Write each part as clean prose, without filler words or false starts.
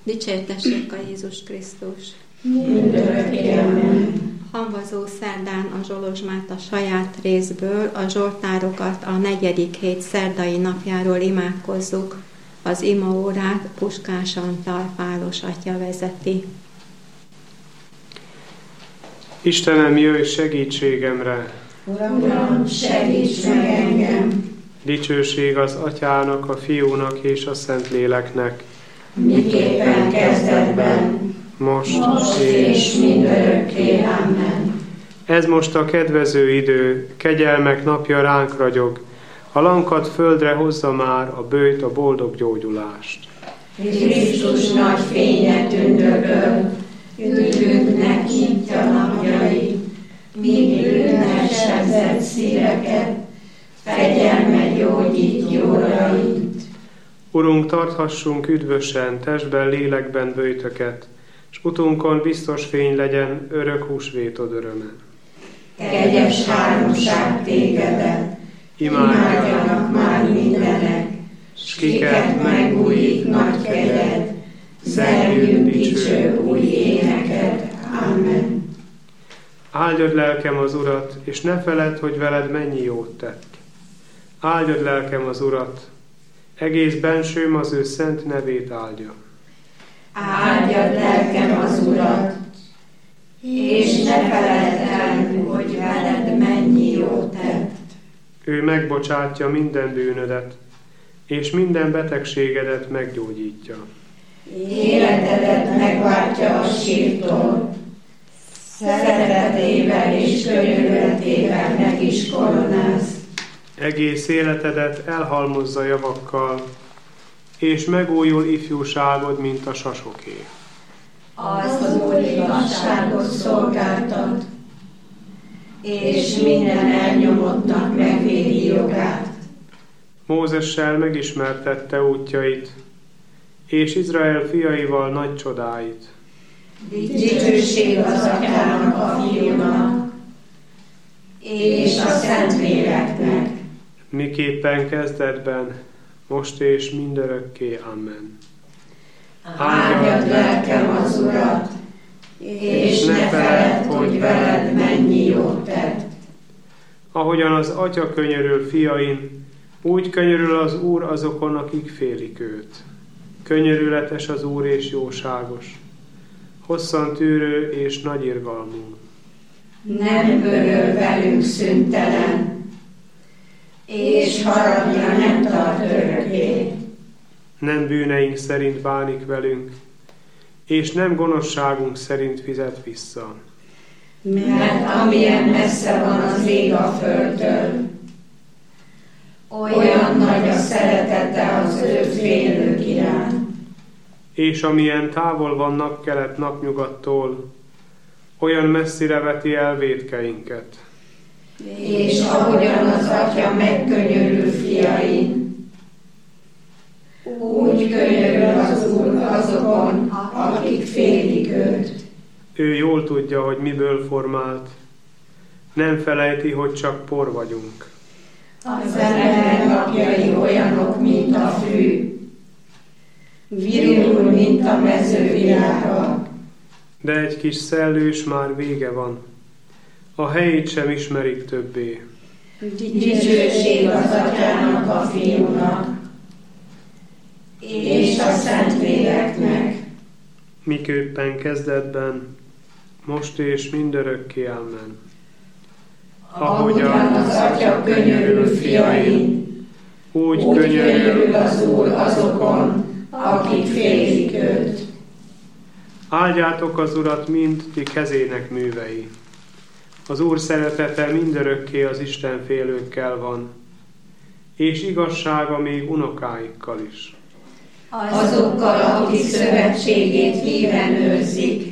Dicsértessék a Jézus Krisztus! Mindörökké, amen. Hamvazó szerdán a Zsolozsmát a saját részből, a zsoltárokat a 4. hét szerdai napjáról imádkozzuk. Az imaórát Puskás Antal Pálos atya vezeti. Istenem, jöjj segítségemre! Uram, segíts meg engem! Dicsőség az Atyának, a Fiúnak és a Szentléleknek, miképpen kezdetben, most és mindörökké, amen. Ez most a kedvező idő, kegyelmek napja ránk ragyog, a lankadt földre hozza már a bőjt, a boldog gyógyulást. Krisztus nagy fénye tündököl, üdvünknek nyitja napjait, míg bűnnek sebzett szíveket, fegyelme gyógyít jórait. Urunk, tarthassunk üdvösen, testben, lélekben böjtöket, s utunkon biztos fény legyen örök húsvétod öröme. Kegyes háromság tégedet, imádjanak már mindenek, s kiket megújít nagy kegyed, zerjünk dicső új éneket. Amen. Áldjad lelkem az Urat, és ne feledd, hogy veled mennyi jót tett. Áldjad lelkem az Urat, egész bensőm az ő szent nevét áldja. Áldjad lelkem az Urat, és ne feledd el, hogy veled mennyi jót tett. Ő megbocsátja minden bűnödet, és minden betegségedet meggyógyítja. Életedet megváltja a sírtól, szeretetével és könyörületével meg is koronáz. Egész életedet elhalmozza javakkal, és megújul ifjúságod, mint a sasoké. Az Úr igazságot szolgáltat, és minden elnyomottnak megvédi jogát. Mózessel megismertette útjait, és Izrael fiaival nagy csodáit. Dicsőség az Atyának, a Fiúnak, és a Szentléleknek, miképpen kezdetben, most és mindörökké. Amen. Áldjad lelkem az Urat, és ne feledd, hogy veled mennyi jót tett. Ahogyan az Atya könyörül fiain, úgy könyörül az Úr azokon, akik félik őt. Könyörületes az Úr és jóságos, hosszan tűrő és nagy irgalmú. Nem örül velünk szüntelen, és haragja nem tart örökké. Nem bűneink szerint bánik velünk, és nem gonoszságunk szerint fizet vissza. Mert amilyen messze van az ég a földtől, olyan nagy a szeretete az ő félők iránt. És amilyen távol van napkelet napnyugattól, olyan messzire veti el vétkeinket. És ahogyan az Atya megkönyörül fiain, úgy könyörül az Úr azokon, akik félik őt. Ő jól tudja, hogy miből formált, nem felejti, hogy csak por vagyunk. Az ember napjai olyanok, mint a fű, virul, mint a mezővirága. De egy kis szellős már vége van, a helyét sem ismerik többé. Dicsőség az Atyának, a Fiúnak, és a Szentléleknek, miképpen kezdetben, most és mindörökké. Amen. Ahogyan az Atya könyörül fiain, úgy könyörül az Úr azokon, akik félik őt. Áldjátok az Urat mind ti kezének művei. Az Úr szeretete mindörökké az Isten félőkkel van, és igazsága még unokáikkal is. Azokkal, akik szövetségét híven őrzik,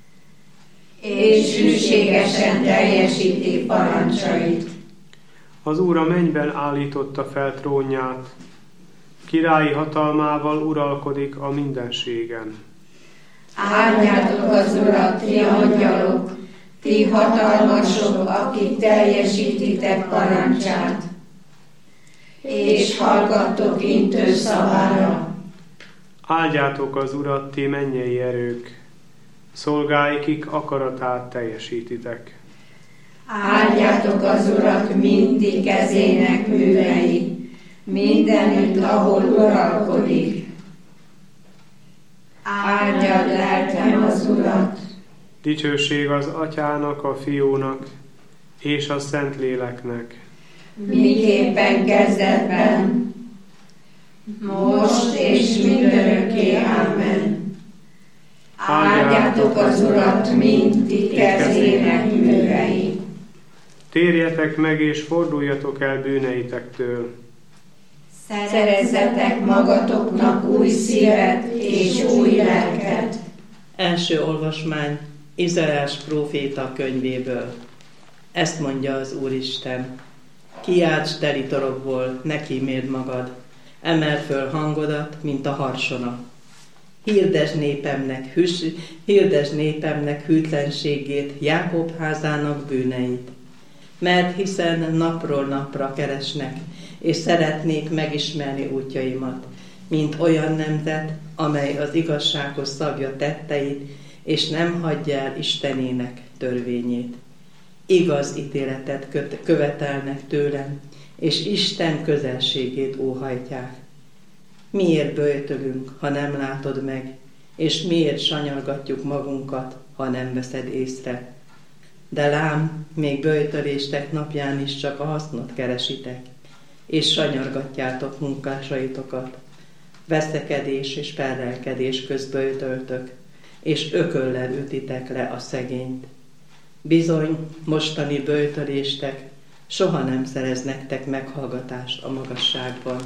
és hűségesen teljesítik parancsait. Az Úr a mennyben állította fel trónját, királyi hatalmával uralkodik a mindenségen. Áldjátok az Urat, ti angyalok, ti hatalmasok, akik teljesítitek parancsát, és hallgattok intő szavára. Áldjátok az Urat, ti mennyei erők, szolgáikik akaratát teljesítitek. Áldjátok az Urat, mindig kezének művei, mindenütt, ahol uralkodik. Áldjad lelkem az Urat. Dicsőség az Atyának, a Fiúnak és a Szentléleknek. Miképpen kezdetben, most és mindörökké. Amen. Áldjátok az Urat, mindig kezének művei. Térjetek meg és forduljatok el bűneitektől. Szerezzetek magatoknak új szívet és új lelket. Első olvasmány Izaiás próféta könyvéből. Ezt mondja az Úristen: kiálts teli torokból, ne kíméld magad, emeld föl hangodat, mint a harsona. Hirdesd népemnek hűtlenségét, Jákob házának bűneit. Mert hiszen napról napra keresnek, és szeretnék megismerni útjaimat, mint olyan nemzet, amely az igazságos szabja tetteit, és nem hagyja el Istenének törvényét. Igaz ítéletet követelnek tőlem, és Isten közelségét óhajtják. Miért böjtölünk, ha nem látod meg, és miért sanyargatjuk magunkat, ha nem veszed észre? De lám, még böjtöléstek napján is csak a hasznot keresitek, és sanyargatjátok munkásaitokat. Veszekedés és perrelkedés közböjtöltök, és ököllel ütitek le a szegényt. Bizony, mostani böjtöléstek soha nem szerez nektek meghallgatást a magasságban.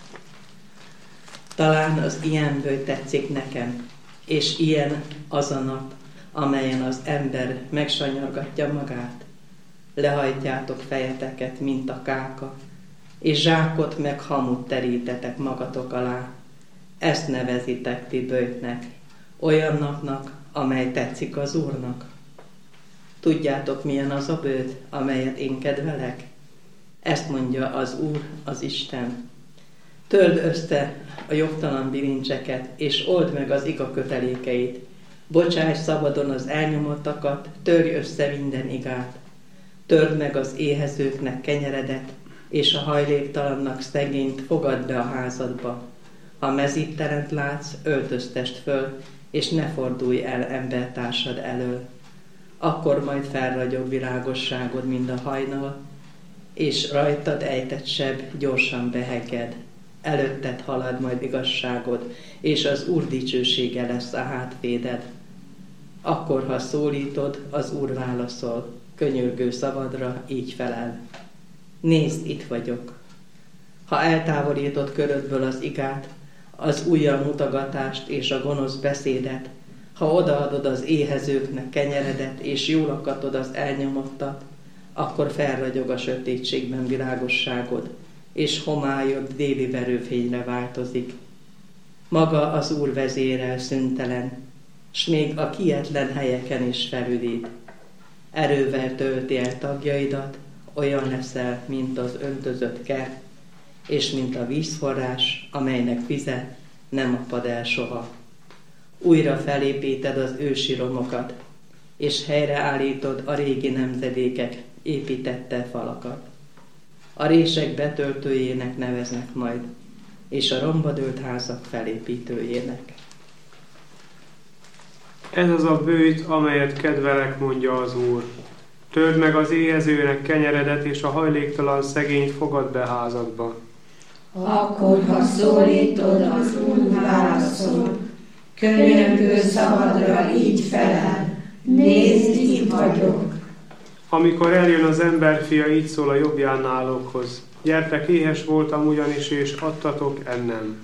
Talán az ilyen böjt tetszik nekem, és ilyen az a nap, amelyen az ember megsanyargatja magát. Lehajtjátok fejeteket, mint a káka, és zsákot meg hamut terítetek magatok alá. Ezt nevezitek ti böjtnek, olyan napnak, amely tetszik az Úrnak. Tudjátok, milyen az a böjt, amelyet én kedvelek? Ezt mondja az Úr, az Isten. Törd össze a jogtalan bilincseket, és old meg az iga kötelékeit. Bocsáss szabadon az elnyomottakat, törj össze minden igát. Törd meg az éhezőknek kenyeredet, és a hajléktalannak szegényt fogadd be a házadba. Ha mezítelent látsz, öltöztest föl, és ne fordulj el embertársad elől. Akkor majd felragyog világosságod, mint a hajnal, és rajtad ejtett seb gyorsan beheged. Előtted halad majd igazságod, és az Úr dicsősége lesz a hátvéded. Akkor, ha szólítod, az Úr válaszol, könyörgő szavadra így felel: nézd, itt vagyok. Ha eltávolítod körödből az igát, az ujjal mutogatást és a gonosz beszédet, ha odaadod az éhezőknek kenyeredet, és jól akatod az elnyomottat, akkor felragyog a sötétségben világosságod, és homályod déli verőfényre változik. Maga az Úr vezérel szüntelen, s még a kietlen helyeken is felüdít. Erővel tölti el tagjaidat, olyan leszel, mint az öntözött kert, és mint a vízforrás, amelynek vize nem apad el soha. Újra felépíted az ősi romokat, és helyreállítod a régi nemzedékek építette falakat. A rések betöltőjének neveznek majd, és a romba dőlt házak felépítőjének. Ez az a böjt, amelyet kedvelek, mondja az Úr. Törd meg az éhezőnek kenyeredet, és a hajléktalan szegényt fogadd be házadba. Akkor, ha szólítod, az Úr válaszol, könyörgő szavadra így felel: nézd, itt vagyok. Amikor eljön az emberfia, így szól a jobbján állókhoz: gyertek, éhes voltam ugyanis, és adtatok ennem.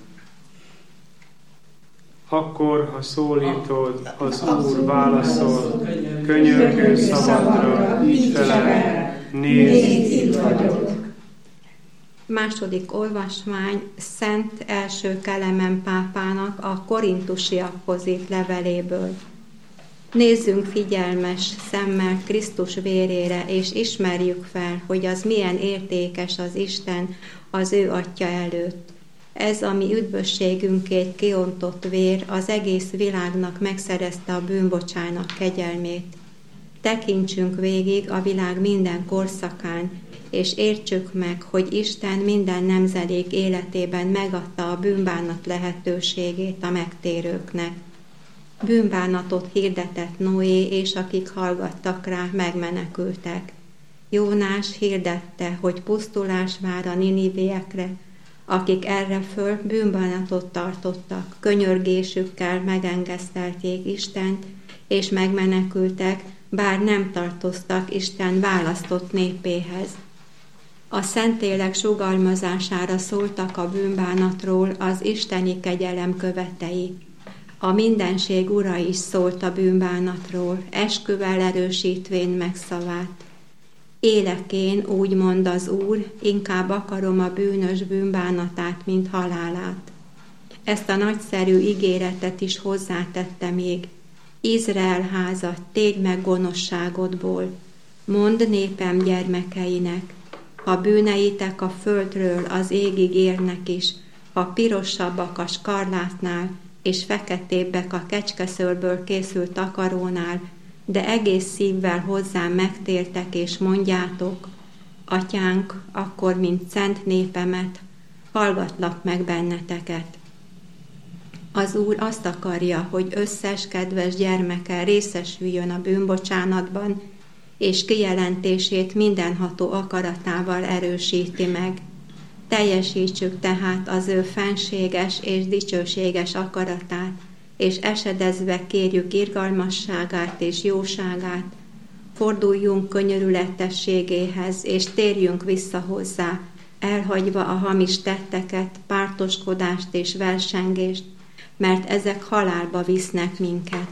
Akkor, ha szólítod, az Úr válaszol, könyörgő szavadra így felel: nézd, itt vagyok. Második olvasmány Szent első Kelemen pápának a korintusiakhoz írt leveléből. Nézzünk figyelmes szemmel Krisztus vérére, és ismerjük fel, hogy az milyen értékes az Isten az ő Atya előtt. Ez, ami üdvösségünkért kiontott vér, az egész világnak megszerezte a bűnbocsánat kegyelmét. Tekintsünk végig a világ minden korszakán, és értsük meg, hogy Isten minden nemzedék életében megadta a bűnbánat lehetőségét a megtérőknek. Bűnbánatot hirdetett Noé, és akik hallgattak rá, megmenekültek. Jónás hirdette, hogy pusztulás vár a ninivéekre, akik erre föl bűnbánatot tartottak, könyörgésükkel megengesztelték Istent, és megmenekültek, bár nem tartoztak Isten választott népéhez. A Szentlélek sugalmazására szóltak a bűnbánatról az isteni kegyelem követei. A mindenség ura is szólt a bűnbánatról, esküvel erősítvén megszavát. Élek én, úgy mond az Úr, inkább akarom a bűnös bűnbánatát, mint halálát. Ezt a nagyszerű ígéretet is hozzátette még. Izrael háza, térj meg gonoszságodból, mondd népem gyermekeinek, ha bűneitek a földről az égig érnek is, ha pirosabbak a skarlátnál, és feketébbek a kecskeszőrből készült takarónál, de egész szívvel hozzám megtértek, és mondjátok, Atyánk, akkor, mint szent népemet, hallgatlak meg benneteket. Az Úr azt akarja, hogy összes kedves gyermeke részesüljön a bűnbocsánatban, és kijelentését mindenható akaratával erősíti meg. Teljesítsük tehát az ő fenséges és dicsőséges akaratát, és esedezve kérjük irgalmasságát és jóságát, forduljunk könyörületességéhez, és térjünk vissza hozzá, elhagyva a hamis tetteket, pártoskodást és versengést, mert ezek halálba visznek minket.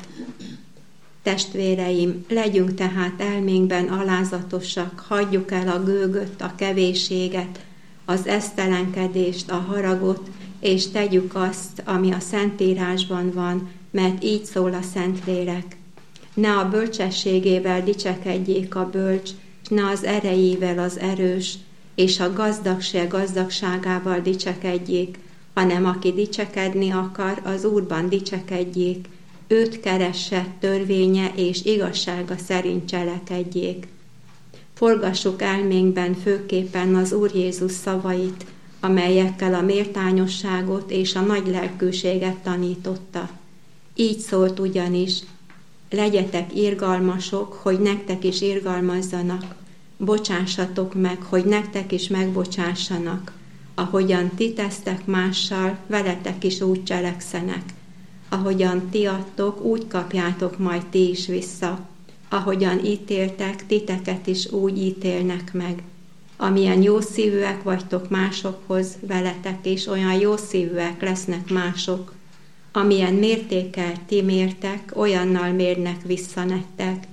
Testvéreim, legyünk tehát elménkben alázatosak, hagyjuk el a gőgöt, a kevésséget, az esztelenkedést, a haragot, és tegyük azt, ami a Szentírásban van, mert így szól a Szentlélek. Ne a bölcsességével dicsekedjék a bölcs, s ne az erejével az erős, és a gazdagság gazdagságával dicsekedjék, hanem aki dicsekedni akar, az Úrban dicsekedjék, őt keresse törvénye és igazsága szerint cselekedjék. Forgassuk elménkben főképpen az Úr Jézus szavait, amelyekkel a méltányosságot és a nagy lelkűséget tanította. Így szólt ugyanis, legyetek irgalmasok, hogy nektek is irgalmazzanak, bocsássatok meg, hogy nektek is megbocsássanak, ahogyan ti tesztek mással, veletek is úgy cselekszenek. Ahogyan ti adtok, úgy kapjátok majd ti is vissza. Ahogyan ítéltek, titeket is úgy ítélnek meg. Amilyen jószívűek vagytok másokhoz, veletek is olyan jószívűek lesznek mások. Amilyen mértékkel ti mértek, olyannal mérnek vissza nektek.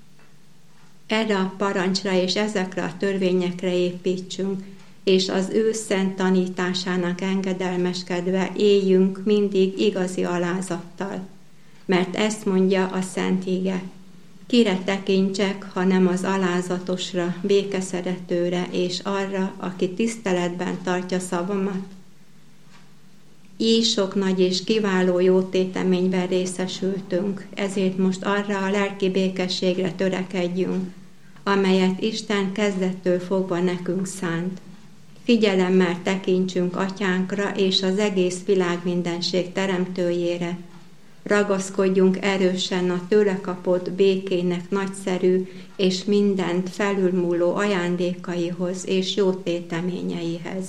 Erre a parancsra és ezekre a törvényekre építsünk, és az ő szent tanításának engedelmeskedve éljünk mindig igazi alázattal. Mert ezt mondja a Szent Ige. Kire tekintsek, ha nem az alázatosra, békeszeretőre és arra, aki tiszteletben tartja szavamat? Így sok nagy és kiváló jótéteményben részesültünk, ezért most arra a lelki békességre törekedjünk, amelyet Isten kezdettől fogva nekünk szánt. Figyelemmel tekintsünk Atyánkra és az egész világ mindenség teremtőjére. Ragaszkodjunk erősen a tőle kapott békének nagyszerű és mindent felülmúló ajándékaihoz és jótéteményeihez.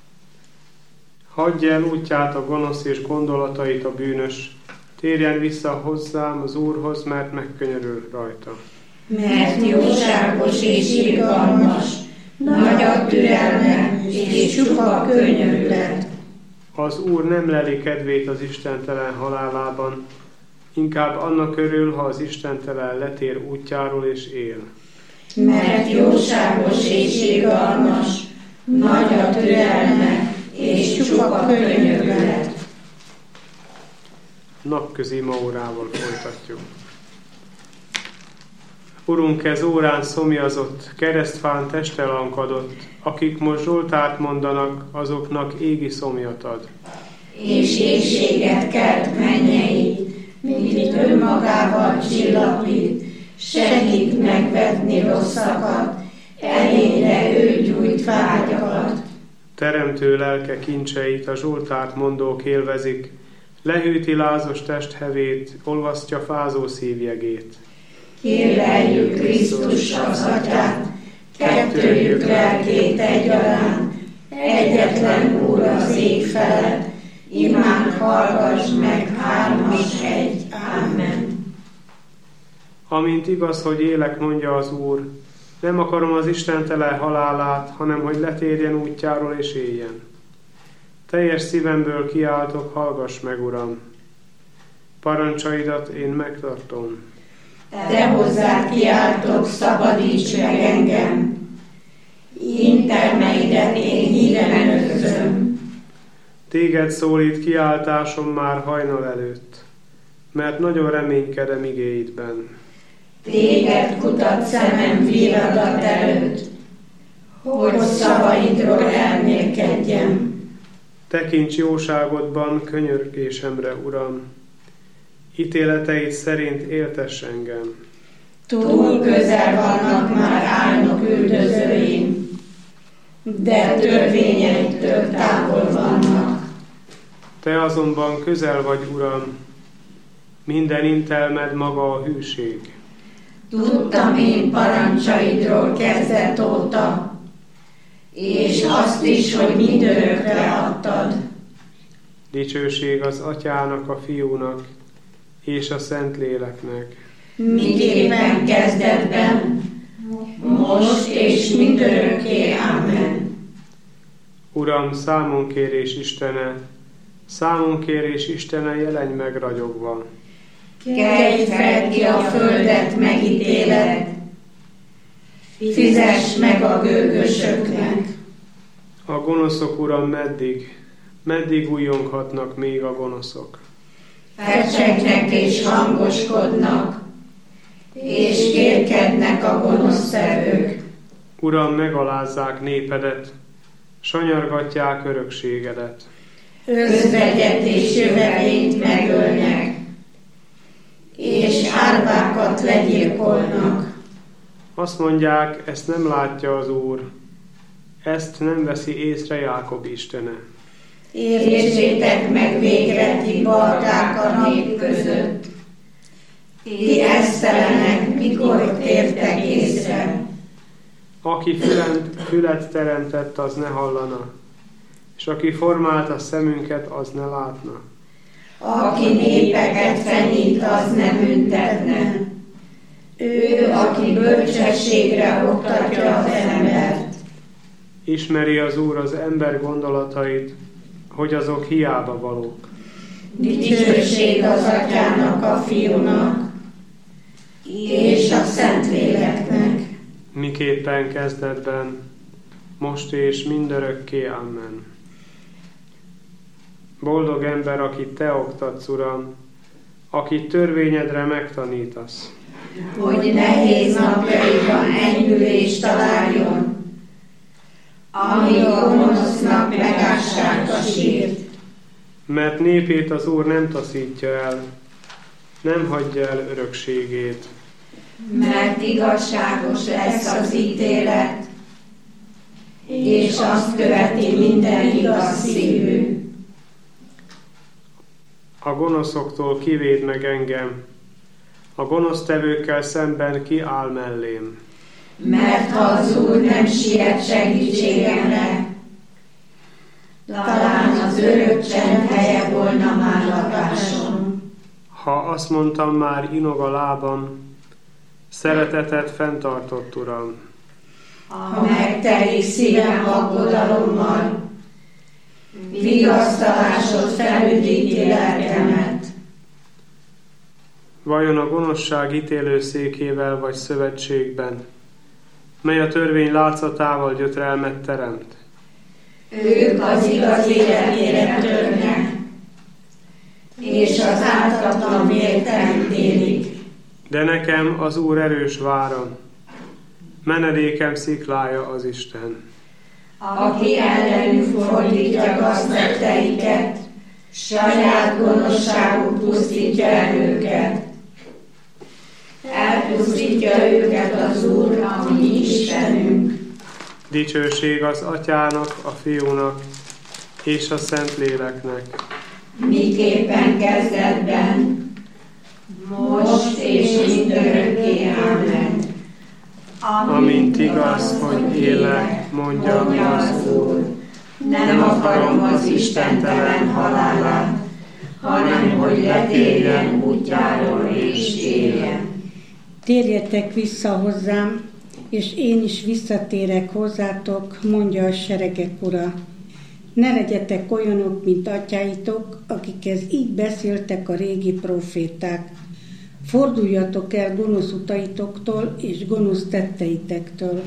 Hagyj el útját a gonosz és gondolatait a bűnös, térjen vissza hozzám az Úrhoz, mert megkönyörül rajta. Mert jóságos és irgalmas, nagy a türelme és csupa könyörület. Az Úr nem leli kedvét az istentelen halálában, inkább annak örül, ha az istentelen letér útjáról és él. Mert jóságos és irgalmas, nagy a türelme és csupa könyörület. Napközi imaórával folytatjuk. Urunk, ez órán szomjazott, keresztfán testelankadott, akik most Zsoltárt mondanak, azoknak égi szomjat ad. És éhséget kelt mennyei, mint önmagával csillapít, segít megvetni rosszakat, elére ő gyújt vágyakat. Teremtő lelke kincseit a Zsoltárt mondók élvezik, lehűti lázos testhevét, olvasztja fázó szívjegét. Kérleljük Krisztus az Atyát, kettőjük lelkét egyaránt, egyetlen Úr az ég felett, imánk hallgass meg, hármas egy. Amen. Amint igaz, hogy élek, mondja az Úr, nem akarom az istentelen halálát, hanem hogy letérjen útjáról és éljen. Teljes szívemből kiáltok, hallgass meg, Uram! Parancsaidat én megtartom. Te hozzád kiáltok, szabadíts meg engem! Intelmeidet én híven őrzöm. Téged szólít kiáltásom már hajnal előtt, mert nagyon reménykedem igéidben. Téged kutat szemem virradat előtt, hogy szavaidról elmélkedjem. Tekints jóságodban könyörgésemre, Uram, ítéleteid szerint éltess engem. Túl közel vannak már álnok üldözőim, de törvényeittől távol vannak. Te azonban közel vagy, Uram, minden intelmed maga a hűség. Tudtam én parancsaidról kezdet óta, és azt is, hogy mindörökre adtad. Dicsőség az Atyának, a Fiúnak és a Szentléleknek. Miképpen kezdetben, most és mindörökké. Amen. Uram, számonkérés Istene, jelenj meg ragyogva. Kelj fel ki a földet megítéled, fizess meg a gőgösöknek. A gonoszok, Uram, meddig újjonghatnak még a gonoszok? Fecsegnek és hangoskodnak, és kérkednek a gonosztevők. Uram, megalázzák népedet, sanyargatják örökségedet. Özvegyet és jövevényt megölnek, és árvákat legyilkolnak. Azt mondják, ezt nem látja az Úr, ezt nem veszi észre Jákob Istene. Értsétek meg végre, ti balgák a nép között. Ti esztelenek, mikor tértek észre. Aki fület teremtett, az ne hallana, és aki formált a szemünket, az ne látna. Aki népeket fenyít, az ne büntetne. Ő, aki bölcsességre oktatja az embert. Ismeri az Úr az ember gondolatait, hogy azok hiába valók. Dicsőség az Atyának, a Fiúnak, és a Szentléleknek. Miképpen kezdetben, most és mindörökké. Amen. Boldog ember, akit Te oktatsz, Uram, akit törvényedre megtanítasz. Hogy nehéz napjaiban enyhülést találjon, amíg a gonosznak megássák a sírt. Mert népét az Úr nem taszítja el, nem hagyja el örökségét. Mert igazságos lesz az ítélet, és azt követi minden igaz szívű. A gonoszoktól kivéd meg engem, a gonosztevőkkel szemben ki áll mellém. Mert ha az Úr nem siet segítségemre, talán az örök csend helye volna már lakásom. Ha azt mondtam már, inog a lábam, szeretetet fenntartott, Uram. Ha megtelik szívem aggodalommal, vigasztalásod felüdíti lelkemet. Vajon a gonoszság ítélőszékével vagy szövetségben, mely a törvény látszatával gyötrelmet teremt? Ők az igaz életére törnek, és az ártatlan vért elítélik. De nekem az Úr erős váram, menedékem sziklája az Isten. Aki ellenük fordítja gaztetteiket, saját gonoszságuk pusztítja el őket. Elpusztítja őket az Úr, a mi Istenünk. Dicsőség az Atyának, a Fiúnak és a Szentléleknek. Miképpen kezdetben, most és mindörökké. Ámen. Amint igaz, hogy élek, mondja az Úr, nem akarom az istentelen halálát, hanem hogy letérjen útjáról és éljen. Térjetek vissza hozzám, és én is visszatérek hozzátok, mondja a seregek Ura. Ne legyetek olyanok, mint atyáitok, akikhez így beszéltek a régi proféták. Forduljatok el gonosz utaitoktól és gonosz tetteitektől.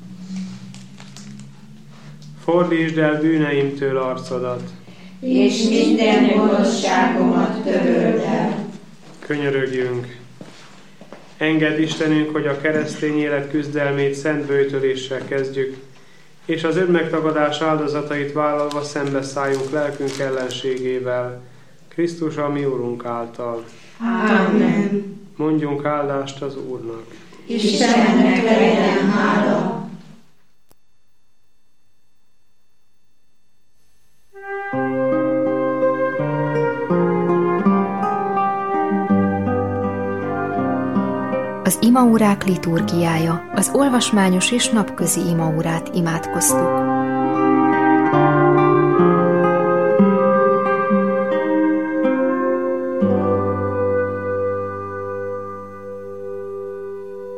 Fordítsd el bűneimtől arcodat, És minden gonoszságomat töröld el. könyörögjünk. Engedd Istenünk, hogy a keresztény élet küzdelmét szent böjtöléssel kezdjük, és az önmegtagadás áldozatait vállalva szembeszálljunk lelkünk ellenségével, Krisztus a mi Urunk által. Ámen. Mondjunk áldást az Úrnak. Istennek legyen hála. Az imaórák liturgiája, az olvasmányos és napközi imaórát imádkoztuk.